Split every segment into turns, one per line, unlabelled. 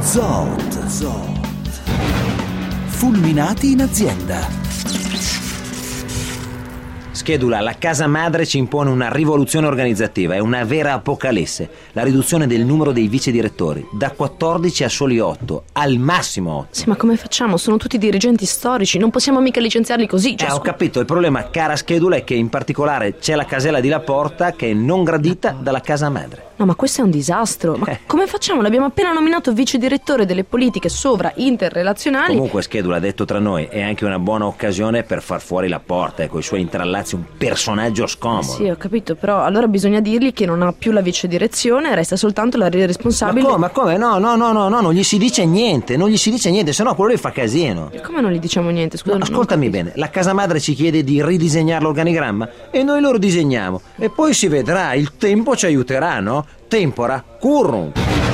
Zoot. Fulminati in azienda.
Schedula, la casa madre ci impone una rivoluzione organizzativa, è una vera apocalisse. La riduzione del numero dei vice direttori, da 14 a soli 8, al massimo 8.
Sì, ma come facciamo? Sono tutti dirigenti storici, non possiamo mica licenziarli così.
Ho capito, il problema, cara Schedula, è che in particolare c'è la casella di Laporta che è non gradita dalla casa madre.
No, ma questo è un disastro. Ma come facciamo? L'abbiamo appena nominato vice direttore delle politiche sovra-interrelazionali.
Comunque, Schedula, detto tra noi, è anche una buona occasione per far fuori Laporta e coi suoi intrallazzi un personaggio scomodo.
Sì, ho capito, però allora bisogna dirgli che non ha più la vice direzione, resta soltanto la responsabile.
Ma come? No, non gli si dice niente, sennò quello lì fa casino.
Come non gli diciamo niente? Scusa,
ascoltami bene, la casa madre ci chiede di ridisegnare l'organigramma e noi lo ridisegniamo e poi si vedrà, il tempo ci aiuterà, no? Tempora, currum.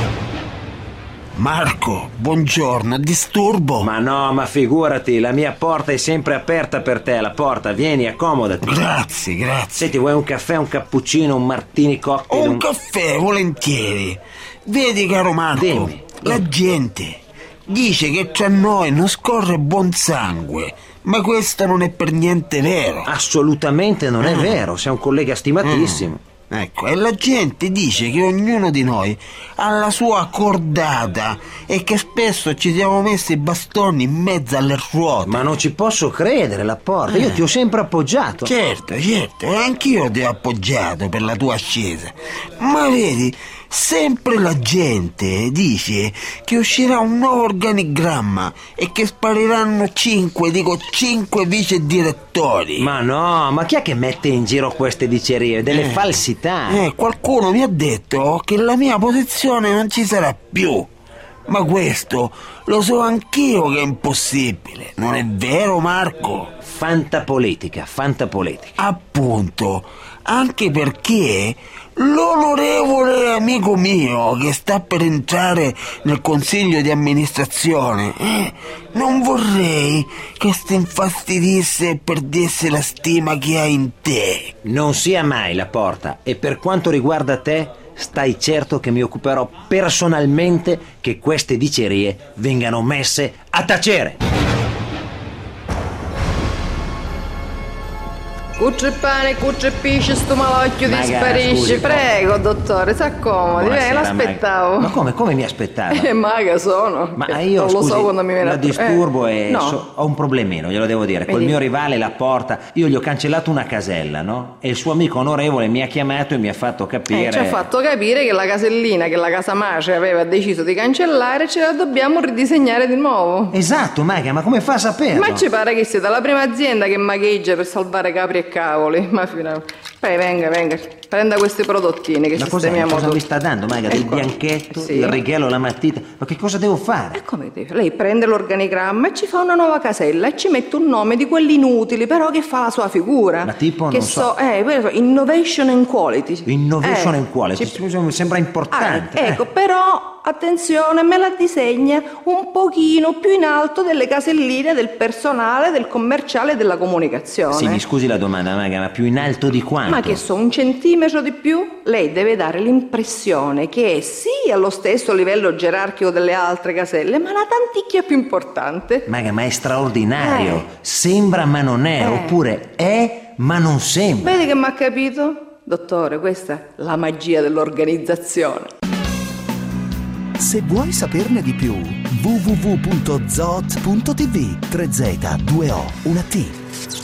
Marco, buongiorno, disturbo?
Ma no, ma figurati, la mia porta è sempre aperta per te, la porta, vieni, accomodati.
Grazie.
Senti, vuoi un caffè, un cappuccino, un martini cocktail?
Un caffè, volentieri. Vedi, caro Marco,
Dimmi.
La gente dice che tra noi non scorre buon sangue, ma questo non è per niente vero.
Assolutamente non è vero, sei un collega stimatissimo.
Ecco, e la gente dice che ognuno di noi ha la sua cordata e che spesso ci siamo messi i bastoni in mezzo alle ruote.
Ma non ci posso credere, Laporta, io ti ho sempre appoggiato.
Certo, e anch'io ti ho appoggiato per la tua ascesa. Ma vedi, sempre la gente dice che uscirà un nuovo organigramma e che spariranno 5 vice direttori.
Ma no, ma chi è che mette in giro queste dicerie? Delle falsità.
Qualcuno mi ha detto che la mia posizione non ci sarà più. Ma questo lo so anch'io che è impossibile, non è vero, Marco?
Fantapolitica.
Appunto, anche perché l'onorevole amico mio che sta per entrare nel consiglio di amministrazione, non vorrei che si infastidisse e perdesse la stima che ha in te.
Non sia mai, Laporta, e per quanto riguarda te, stai certo che mi occuperò personalmente che queste dicerie vengano messe a tacere.
Cuccio il pane, cuccio il pesce, sto malocchio
Magari,
disparisce.
scusi,
Prego, dottore, s'accomodi. L'aspettavo.
Ma come mi aspettava?
Maga sono.
Ma io,
non lo
scusi,
so quando mi viene
la disturbo e
no.
ho un problemino, glielo devo dire. Col mio rivale Laporta, io gli ho cancellato una casella, no? E il suo amico onorevole mi ha chiamato e mi ha fatto capire.
Ci ha fatto capire che la casellina che la casa madre aveva deciso di cancellare ce la dobbiamo ridisegnare di nuovo.
Esatto, Maga, ma come fa a saperlo?
Ma ci pare che siete la prima azienda che magheggia per salvare capri e cavoli. Ma poi venga, prenda questi prodottini che sistemiamo.
Cosa mi sta dando, Maga? Del bianchetto,
sì.
Il righello, la matita? Ma che cosa devo fare?
E come deve? Lei prende l'organigramma e ci fa una nuova casella e ci mette un nome di quelli inutili, però che fa la sua figura.
Ma tipo,
che
non so.
Innovation and Quality.
Innovation and Quality, mi sembra importante.
Ecco, però attenzione, me la disegna un pochino più in alto delle caselline del personale, del commerciale e della comunicazione.
Sì, mi scusi la domanda, Maga, ma più in alto di quanto?
Ma che so, 1 centimetro di più? Lei deve dare l'impressione che è sì allo stesso livello gerarchico delle altre caselle, ma una tanticchia più importante.
Maga, ma è straordinario. Sembra ma non è, oppure è ma non sembra.
Vedi che m'ha capito? Dottore, questa è la magia dell'organizzazione.
Se vuoi saperne di più, www.zoot.tv 3Z2O 1T